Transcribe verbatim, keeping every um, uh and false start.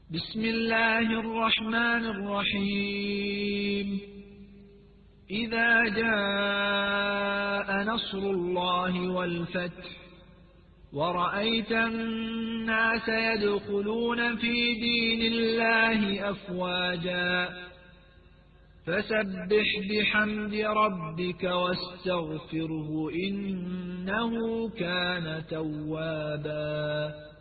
بسم الله الرحمن الرحيم إذا جاء نصر الله والفتح ورأيت الناس يدخلون في دين الله أفواجا فسبح بحمد ربك واستغفره إنه كان توابا